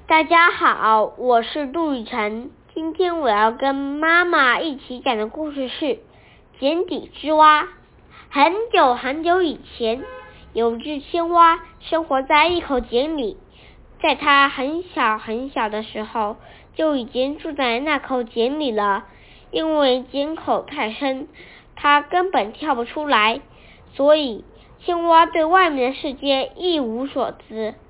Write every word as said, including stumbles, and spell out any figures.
大家好，我是杜雨晨。今天我要跟妈妈一起讲的故事是井底之蛙。很久很久以前，有只青蛙生活在一口井里。在它很小很小的时候，就已经住在那口井里了。因为井口太深，它根本跳不出来，所以青蛙对外面的世界一无所知。